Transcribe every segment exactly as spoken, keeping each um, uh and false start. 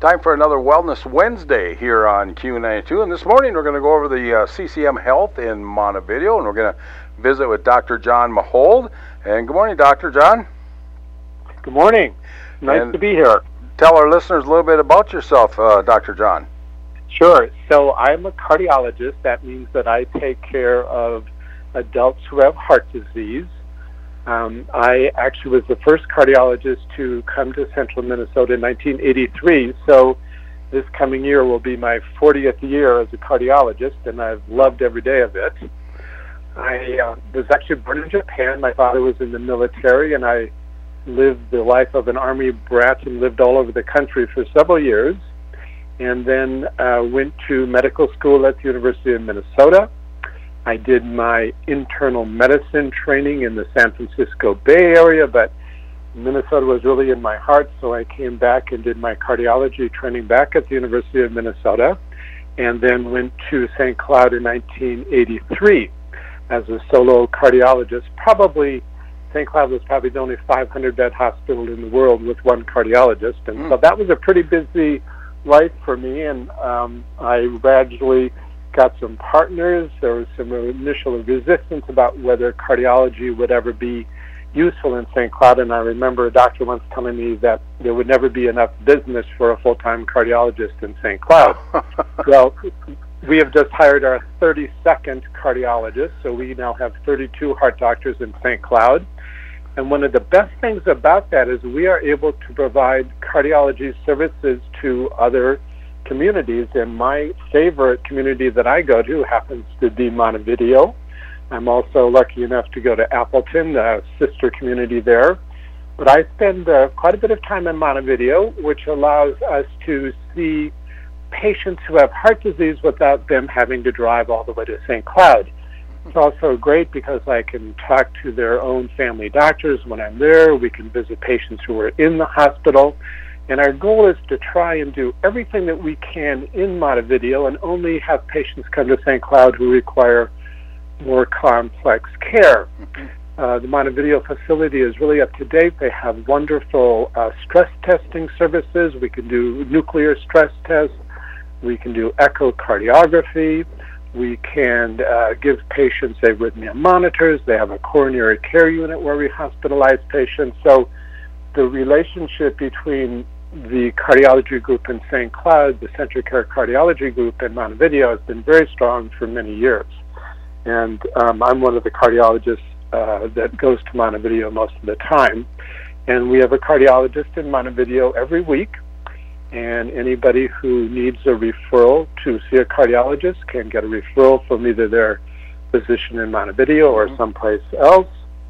Time for another Wellness Wednesday here on Q ninety-two, and this morning we're going to go over the uh, C C M Health in Montevideo, and we're going to visit with Doctor John Mahowald. And good morning, Doctor John. Good morning. Nice and to be here. Tell our listeners a little bit about yourself, uh, Doctor John. Sure. So I'm a cardiologist. That means that I take care of adults who have heart disease. Um, I actually was the first cardiologist to come to central Minnesota in nineteen eighty-three, so this coming year will be my fortieth year as a cardiologist, and I've loved every day of it. I uh, was actually born in Japan. My father was in the military, and I lived the life of an Army brat and lived all over the country for several years, and then uh, went to medical school at the University of Minnesota. I did my internal medicine training in the San Francisco Bay Area, but Minnesota was really in my heart, so I came back and did my cardiology training back at the University of Minnesota, and then went to Saint Cloud in nineteen eighty-three as a solo cardiologist. Probably, Saint Cloud was probably the only five hundred bed hospital in the world with one cardiologist, and mm. so that was a pretty busy life for me, and um, I gradually got some partners. There was some initial resistance about whether cardiology would ever be useful in Saint Cloud, and I remember a doctor once telling me that there would never be enough business for a full-time cardiologist in Saint Cloud. Well, we have just hired our thirty-second cardiologist, so we now have thirty-two heart doctors in Saint Cloud. And one of the best things about that is we are able to provide cardiology services to other communities, and my favorite community that I go to happens to be Montevideo. I'm also lucky enough to go to Appleton, a sister community there. But I spend uh, quite a bit of time in Montevideo, which allows us to see patients who have heart disease without them having to drive all the way to Saint Cloud. It's also great because I can talk to their own family doctors when I'm there. We can visit patients who are in the hospital. And our goal is to try and do everything that we can in Montevideo and only have patients come to Saint Cloud who require more complex care. Mm-hmm. Uh, the Montevideo facility is really up to date. They have wonderful uh, stress testing services. We can do nuclear stress tests. We can do echocardiography. We can uh, give patients arrhythmia monitors. They have a coronary care unit where we hospitalize patients. So the relationship between the cardiology group in Saint Cloud, the Centricare Cardiology Group in Montevideo, has been very strong for many years. And um, I'm one of the cardiologists uh, that goes to Montevideo most of the time. And we have a cardiologist in Montevideo every week. And anybody who needs a referral to see a cardiologist can get a referral from either their physician in Montevideo or mm-hmm. someplace else.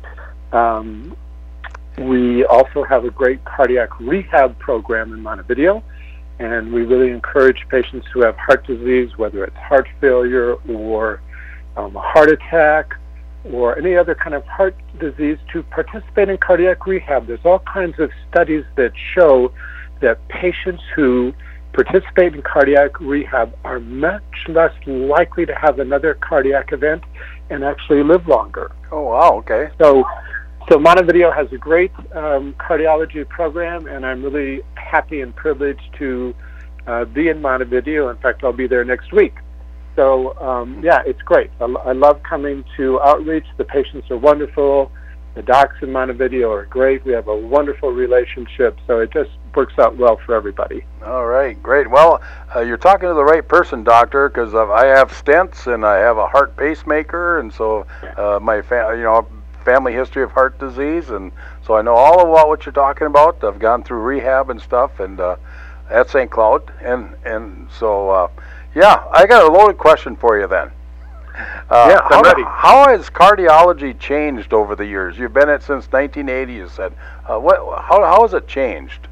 Um, We also have a great cardiac rehab program in Montevideo, and we really encourage patients who have heart disease, whether it's heart failure or um, a heart attack or any other kind of heart disease, to participate in cardiac rehab. There's all kinds of studies that show that patients who participate in cardiac rehab are much less likely to have another cardiac event and actually live longer. Oh, wow, okay. So So Montevideo has a great um, cardiology program, and I'm really happy and privileged to uh, be in Montevideo. In fact, I'll be there next week. So, um, yeah, it's great. I, I love coming to outreach. The patients are wonderful. The docs in Montevideo are great. We have a wonderful relationship, so it just works out well for everybody. All right, great. Well, uh, you're talking to the right person, doctor, because uh, I have stents and I have a heart pacemaker, and so uh, my family, you know, family history of heart disease, and so I know all about what you're talking about. I've gone through rehab and stuff, and uh, at Saint Cloud, and and so uh, yeah, I got a loaded question for you then. Uh, yeah, I'm how, ready. How has cardiology changed over the years? You've been at it since nineteen eighty. You said, uh, what? How how has it changed?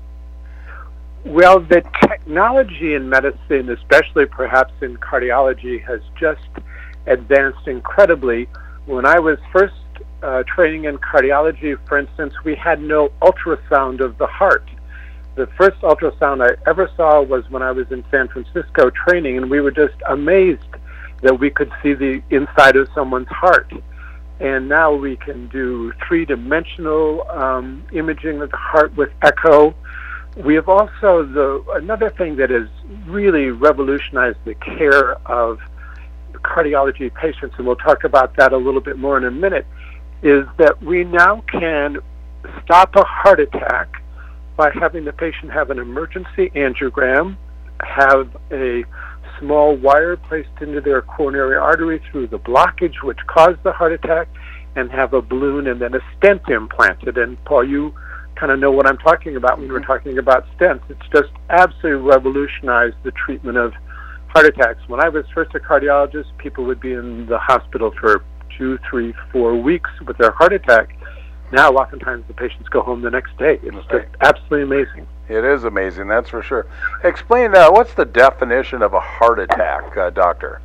Well, the technology in medicine, especially perhaps in cardiology, has just advanced incredibly. When I was first Uh, training in cardiology, for instance, we had no ultrasound of the heart. The first ultrasound I ever saw was when I was in San Francisco training, and we were just amazed that we could see the inside of someone's heart. And now we can do three-dimensional um, imaging of the heart with echo. We have also, the another thing that has really revolutionized the care of cardiology patients, and we'll talk about that a little bit more in a minute, is that we now can stop a heart attack by having the patient have an emergency angiogram, have a small wire placed into their coronary artery through the blockage which caused the heart attack, and have a balloon and then a stent implanted. And Paul, you kind of know what I'm talking about when we're talking about stents. It's just absolutely revolutionized the treatment of heart attacks. When I was first a cardiologist, people would be in the hospital for two, three, four weeks with their heart attack. Now, oftentimes, the patients go home the next day. It's just absolutely amazing. It is amazing, that's for sure. Explain, uh, what's the definition of a heart attack, uh, doctor?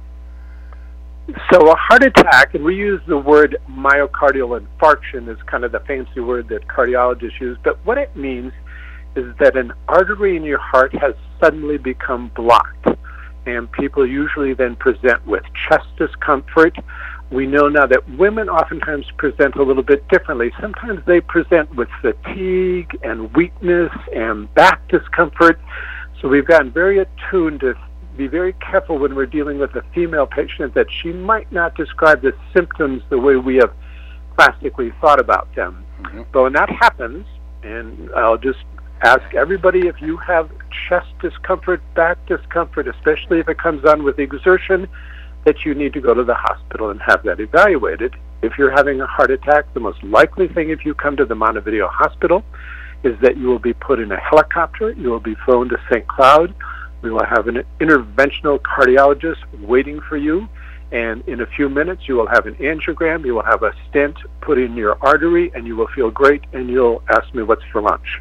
So a heart attack, and we use the word myocardial infarction as kind of the fancy word that cardiologists use, but what it means is that an artery in your heart has suddenly become blocked, and people usually then present with chest discomfort. We know now that women oftentimes present a little bit differently. Sometimes they present with fatigue and weakness and back discomfort. So we've gotten very attuned to be very careful when we're dealing with a female patient that she might not describe the symptoms the way we have classically thought about them. Mm-hmm. But when that happens, and I'll just ask everybody, if you have chest discomfort, back discomfort, especially if it comes on with exertion, that you need to go to the hospital and have that evaluated. If you're having a heart attack, the most likely thing if you come to the Montevideo Hospital is that you will be put in a helicopter, you will be flown to Saint Cloud, we will have an interventional cardiologist waiting for you, and in a few minutes you will have an angiogram, you will have a stent put in your artery, and you will feel great, and you'll ask me what's for lunch.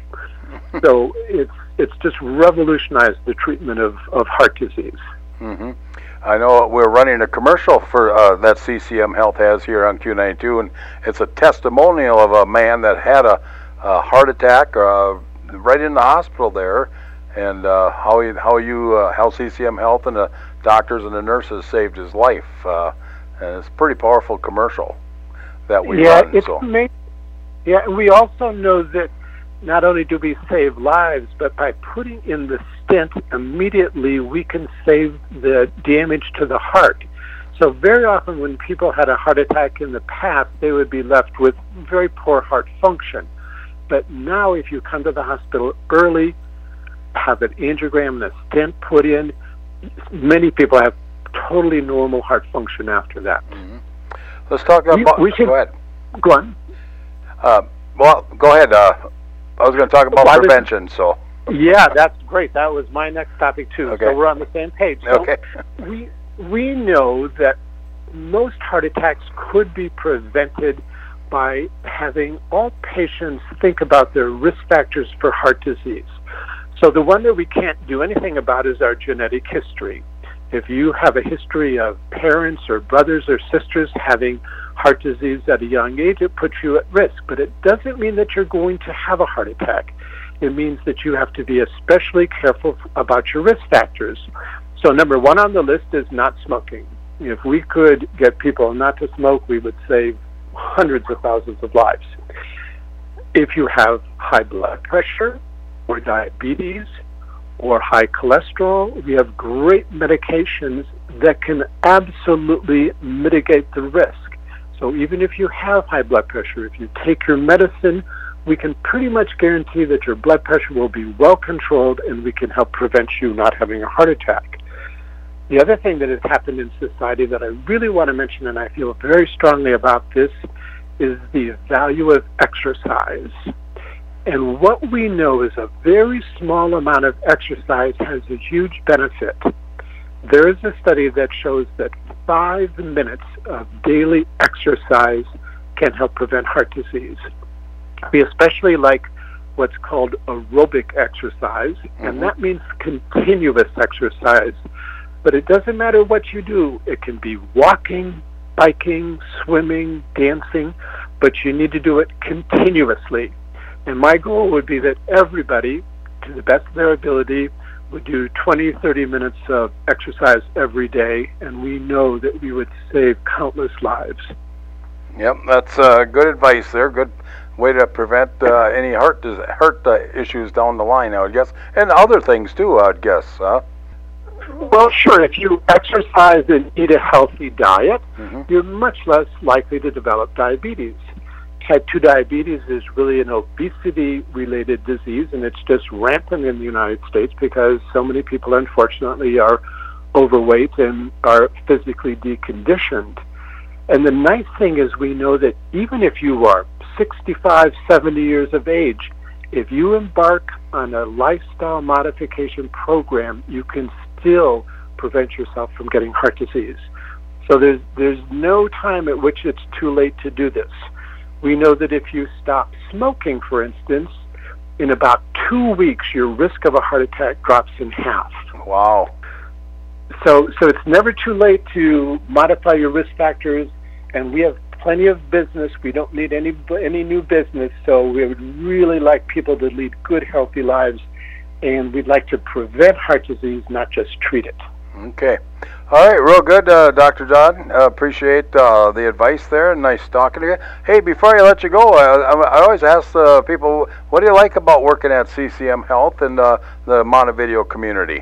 So it's it's just revolutionized the treatment of, of heart disease. Mm-hmm. I know we're running a commercial for uh, that C C M Health has here on Q ninety-two, and it's a testimonial of a man that had a, a heart attack uh, right in the hospital there, and uh, how he, how you uh, how C C M Health and the doctors and the nurses saved his life. Uh, and it's a pretty powerful commercial that we yeah, run. It's so. amazing. Yeah, and we also know that not only do we save lives, but by putting in the stent immediately, we can save the damage to the heart. So very often when people had a heart attack in the past, they would be left with very poor heart function. But now if you come to the hospital early, have an angiogram and a stent put in, many people have totally normal heart function after that. Mm-hmm. Let's talk about... We, we should, go ahead. Go on. Uh, well, go ahead. Uh, I was going to talk about well, prevention, was, so... Yeah, that's great. That was my next topic, too. Okay. So we're on the same page. So okay. we, we know that most heart attacks could be prevented by having all patients think about their risk factors for heart disease. So the one that we can't do anything about is our genetic history. If you have a history of parents or brothers or sisters having heart disease at a young age, it puts you at risk. But it doesn't mean that you're going to have a heart attack. It means that you have to be especially careful about your risk factors. So number one on the list is not smoking. If we could get people not to smoke, we would save hundreds of thousands of lives. If you have high blood pressure or diabetes or high cholesterol, we have great medications that can absolutely mitigate the risk. So even if you have high blood pressure, if you take your medicine, we can pretty much guarantee that your blood pressure will be well controlled, and we can help prevent you not having a heart attack. The other thing that has happened in society that I really want to mention, and I feel very strongly about this, is the value of exercise. And what we know is a very small amount of exercise has a huge benefit. There is a study that shows that five minutes of daily exercise can help prevent heart disease. We especially like what's called aerobic exercise, mm-hmm. and that means continuous exercise. But it doesn't matter what you do. It can be walking, biking, swimming, dancing, but you need to do it continuously. And my goal would be that everybody, to the best of their ability, would do twenty, thirty minutes of exercise every day, and we know that we would save countless lives. Yep, that's uh, good advice there. Good way to prevent uh, any heart dis- heart uh, issues down the line, I would guess, and other things too, I'd guess. Huh? Well, sure. If you exercise and eat a healthy diet, Mm-hmm. you're much less likely to develop diabetes. Type two diabetes is really an obesity-related disease, and it's just rampant in the United States because so many people, unfortunately, are overweight and are physically deconditioned. And the nice thing is we know that even if you are sixty-five, seventy years of age, if you embark on a lifestyle modification program, you can still prevent yourself from getting heart disease. So there's there's no time at which it's too late to do this. We know that if you stop smoking, for instance, in about two weeks, your risk of a heart attack drops in half. Wow. So, so it's never too late to modify your risk factors, and we have plenty of business. We don't need any any new business, so we would really like people to lead good, healthy lives, and we'd like to prevent heart disease, not just treat it. Okay. All right, real good, uh, Doctor John. Uh, appreciate uh, the advice there. Nice talking to you. Hey, before I let you go, uh, I, I always ask uh, people, what do you like about working at C C M Health and uh, the Montevideo community?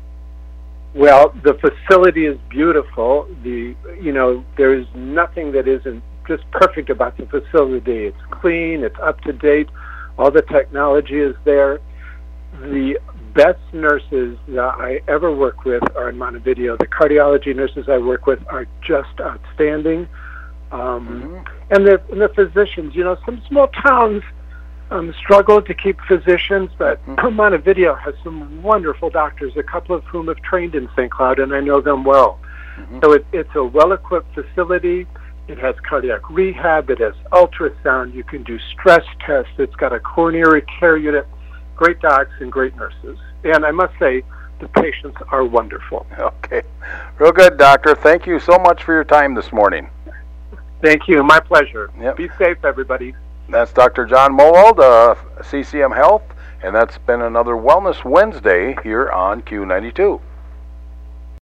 Well, the facility is beautiful. The you know there is nothing that isn't just perfect about the facility. It's clean. It's up to date. All the technology is there. The best nurses that I ever work with are in Montevideo. The cardiology nurses I work with are just outstanding. Um, mm-hmm. and, the, and the physicians, you know, some small towns um, struggle to keep physicians, but mm-hmm. Montevideo has some wonderful doctors, a couple of whom have trained in Saint Cloud, and I know them well. Mm-hmm. So it, it's a well-equipped facility. It has cardiac rehab. It has ultrasound. You can do stress tests. It's got a coronary care unit. Great docs and great nurses. And I must say, the patients are wonderful. Okay. Real good, Doctor. Thank you so much for your time this morning. Thank you. My pleasure. Yep. Be safe, everybody. That's Doctor John Mowald, uh, C C M Health, and that's been another Wellness Wednesday here on Q ninety-two.